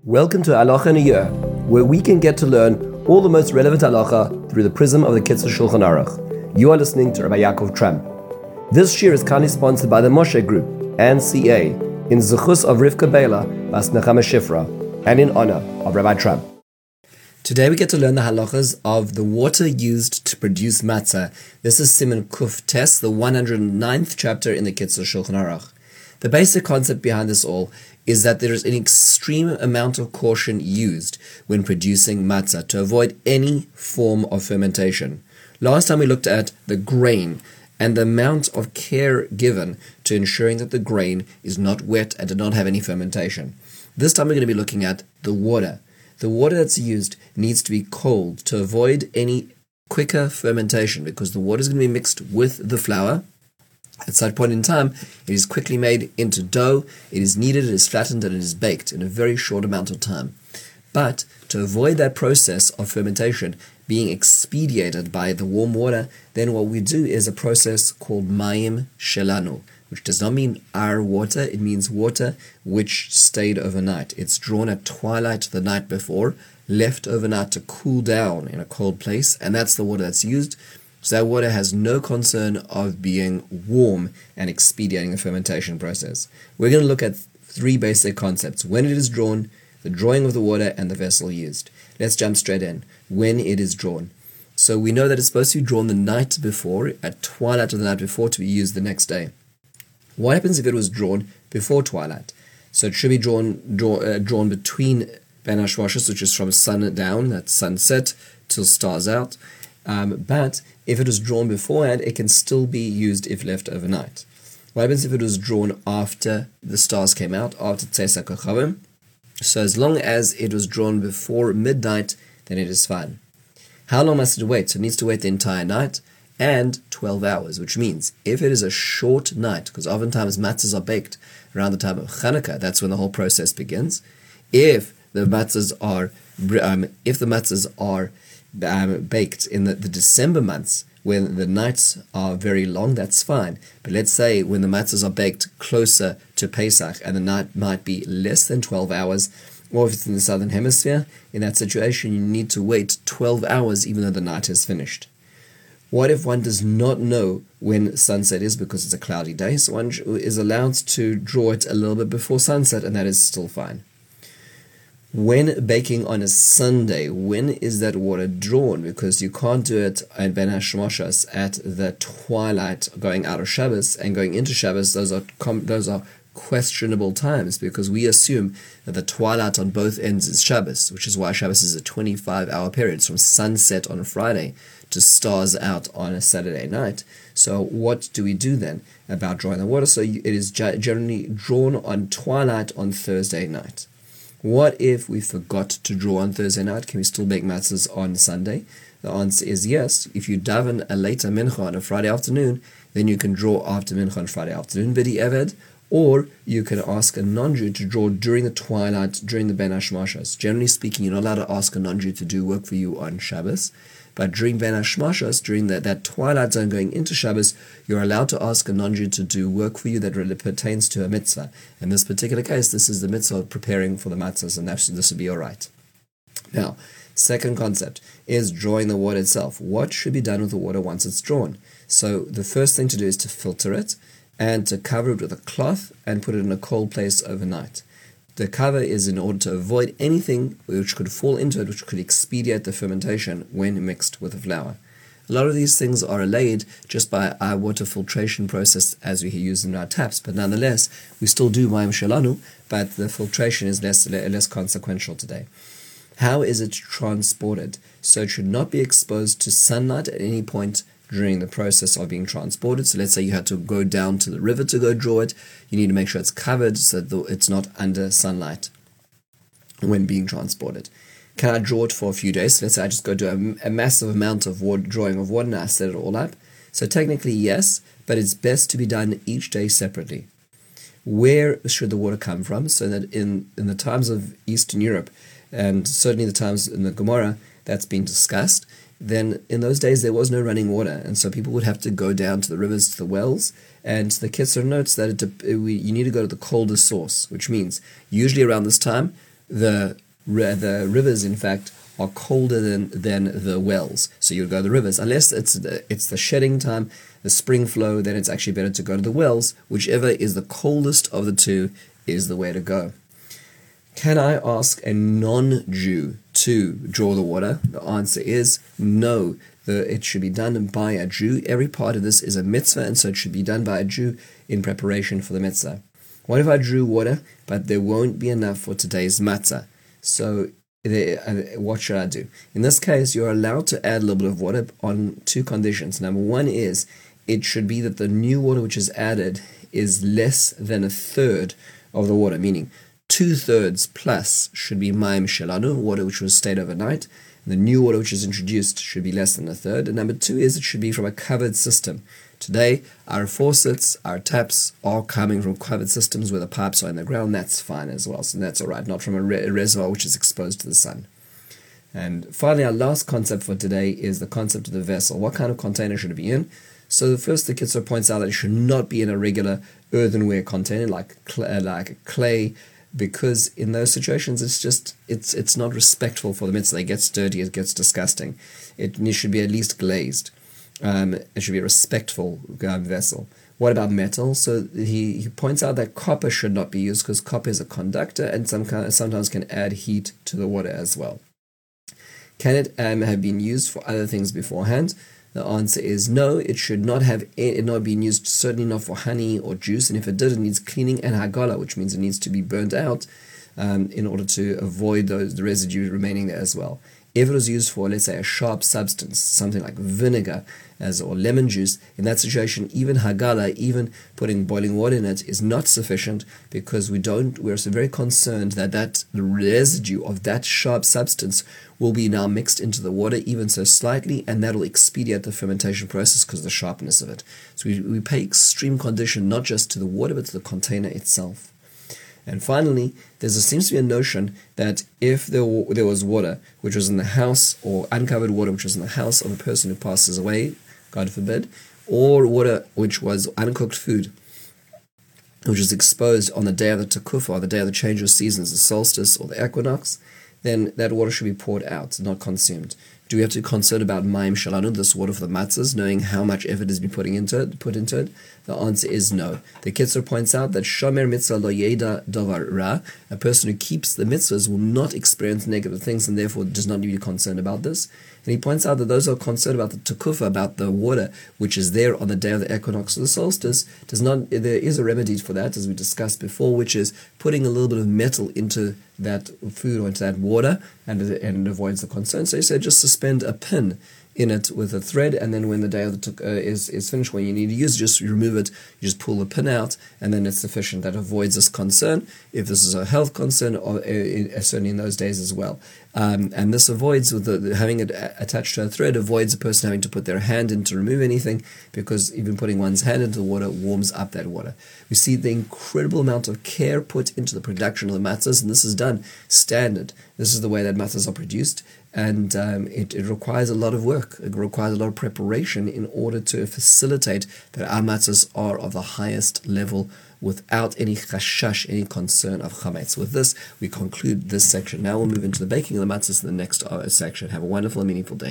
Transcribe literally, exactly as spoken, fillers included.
Welcome to Halacha in a Year, where we can get to learn all the most relevant halacha through the prism of the Kitzur Shulchan Aruch. You are listening to Rabbi Yaakov Tramp. This year is kindly sponsored by the Moshe Group and C A in Zechus of Rivka Bela Bas Nechama Shifra and in honor of Rabbi Tramp. Today we get to learn the halachas of the water used to produce matzah. This is Siman Kuf Tes, the one hundred ninth chapter in the Kitzur Shulchan Aruch. The basic concept behind this all is that there is an extreme amount of caution used when producing matzah to avoid any form of fermentation. Last time we looked at the grain and the amount of care given to ensuring that the grain is not wet and did not have any fermentation. This time we're going to be looking at the water. The water that's used needs to be cold to avoid any quicker fermentation because the water is going to be mixed with the flour. At such point in time, it is quickly made into dough, it is kneaded, it is flattened, and it is baked in a very short amount of time. But to avoid that process of fermentation being expedited by the warm water, then what we do is a process called mayim shelanu, which does not mean our water, it means water which stayed overnight. It's drawn at twilight the night before, left overnight to cool down in a cold place, and that's the water that's used. So that water has no concern of being warm and expediting the fermentation process. We're going to look at three basic concepts: when it is drawn, the drawing of the water, and the vessel used. Let's jump straight in. When it is drawn. So we know that it's supposed to be drawn the night before, at twilight of the night before, to be used the next day. What happens if it was drawn before twilight? So it should be drawn draw, uh, drawn between Ben Hashmashas, which is from sun down, that's sunset, till stars out. Um, but if it was drawn beforehand, it can still be used if left overnight. What happens if it was drawn after the stars came out, after Tzeis HaKochavim? So as long as it was drawn before midnight, then it is fine. How long must it wait? So it needs to wait the entire night and twelve hours, which means if it is a short night, because oftentimes matzahs are baked around the time of Chanukah, that's when the whole process begins. If the matzahs are, um, if the matzahs are Um, baked in the, the December months when the nights are very long, that's fine. But let's say when the matzahs are baked closer to Pesach and the night might be less than twelve hours, or if it's in the southern hemisphere, in that situation you need to wait twelve hours even though the night is finished. What if one does not know when sunset is because it's a cloudy day? So one is allowed to draw it a little bit before sunset, and that is still fine. When baking on a Sunday, when is that water drawn? Because you can't do it at Ben Hashmashas at the twilight going out of Shabbos and going into Shabbos. Those are com- those are questionable times because we assume that the twilight on both ends is Shabbos, which is why Shabbos is a twenty-five hour period. It's from sunset on a Friday to stars out on a Saturday night. So what do we do then about drawing the water? So it is generally drawn on twilight on Thursday night. What if we forgot to draw on Thursday night? Can we still make matzahs on Sunday? The answer is yes. If you daven a later mincha on a Friday afternoon, then you can draw after mincha on Friday afternoon, b'di eved, or you can ask a non-Jew to draw during the twilight, during the Ben Hashmashas. Generally speaking, you're not allowed to ask a non-Jew to do work for you on Shabbos, but during Ben Hashmashas, during that, that twilight zone going into Shabbos, you're allowed to ask a non-Jew to do work for you that really pertains to a mitzvah. In this particular case, this is the mitzvah of preparing for the matzahs, and this would be all right. Now, second concept is drawing the water itself. What should be done with the water once it's drawn? So the first thing to do is to filter it and to cover it with a cloth and put it in a cold place overnight. The cover is in order to avoid anything which could fall into it, which could expedite the fermentation when mixed with the flour. A lot of these things are allayed just by our water filtration process as we use in our taps, but nonetheless, we still do mayim shelanu, but the filtration is less, less consequential today. How is it transported? So it should not be exposed to sunlight at any point during the process of being transported. So let's say you had to go down to the river to go draw it. You need to make sure it's covered so that it's not under sunlight when being transported. Can I draw it for a few days? So let's say I just go do a, a massive amount of water, drawing of water and I set it all up. So technically yes, but it's best to be done each day separately. Where should the water come from? So that in, in the times of Eastern Europe, and certainly the times in the Gemara that's been discussed, then in those days there was no running water, and so people would have to go down to the rivers, to the wells, and the Kitzur notes that it, it, we, you need to go to the coldest source, which means usually around this time the the rivers, in fact, are colder than, than the wells. So you would go to the rivers. Unless it's the, it's the shedding time, the spring flow, then it's actually better to go to the wells. Whichever is the coldest of the two is the way to go. Can I ask a non-Jew to draw the water? The answer is no. The, it should be done by a Jew. Every part of this is a mitzvah, and so it should be done by a Jew in preparation for the mitzvah. What if I drew water, but there won't be enough for today's matzah? So what should I do? In this case, you're allowed to add a little bit of water on two conditions. Number one is it should be that the new water which is added is less than a third of the water, meaning two-thirds plus should be Maim Shelanu, water which was stayed overnight. The new water which is introduced should be less than a third. And number two is it should be from a covered system. Today, our faucets, our taps are coming from covered systems where the pipes are in the ground. That's fine as well. So that's all right, not from a, re- a reservoir which is exposed to the sun. And finally, our last concept for today is the concept of the vessel. What kind of container should it be in? So first, the Kitzur points out that it should not be in a regular earthenware container like cl- like clay, because in those situations, it's just it's it's not respectful for the mitzvah. It gets dirty, it gets disgusting. It, it should be at least glazed. Um, it should be a respectful um, vessel. What about metal? So he, he points out that copper should not be used because copper is a conductor and some kind of, sometimes can add heat to the water as well. Can it um, have been used for other things beforehand? The answer is no. It should not have it not been used, certainly not for honey or juice. And if it did, it needs cleaning and hagala, which means it needs to be burnt out um, in order to avoid those the residue remaining there as well. If it was used for, let's say, a sharp substance, something like vinegar as or lemon juice, in that situation, even hagala, even putting boiling water in it, is not sufficient because we don't. We're so very concerned that that the residue of that sharp substance will be now mixed into the water, even so slightly, and that will expedite the fermentation process because of the sharpness of it. So we, we pay extreme condition not just to the water but to the container itself. And finally, there seems to be a notion that if there, w- there was water which was in the house, or uncovered water which was in the house of a person who passes away, God forbid, or water which was uncooked food, which was exposed on the day of the Tekufah, or the day of the change of seasons, the solstice or the equinox, then that water should be poured out, not consumed. Do we have to be concerned about Maim Shalanu, this water for the matzahs, knowing how much effort has been put into it, put into it? The answer is no. The Kitzur points out that Shomer Mitzvah Lo Yeda Davar Ra, a person who keeps the mitzvahs will not experience negative things and therefore does not need to be concerned about this. And he points out that those who are concerned about the Tekufah, about the water which is there on the day of the equinox or the solstice, does not. There is a remedy for that, as we discussed before, which is putting a little bit of metal into that food or into that water, and, and it avoids the concern. So he said just suspend a pin in it with a thread, and then when the day of the uh, is is finished, when you need to use, just remove it. You just pull the pin out, and then it's sufficient. That avoids this concern. If this is a health concern, or uh, certainly in those days as well, um, and this avoids with the, having it attached to a thread avoids a person having to put their hand in to remove anything, because even putting one's hand into the water warms up that water. We see the incredible amount of care put into the production of the matzahs, and this is done standard. This is the way that matzahs are produced. And um, it, it requires a lot of work. It requires a lot of preparation in order to facilitate that our matzahs are of the highest level without any chashash, any concern of chametz. With this, we conclude this section. Now we'll move into the baking of the matzahs in the next uh, section. Have a wonderful and meaningful day.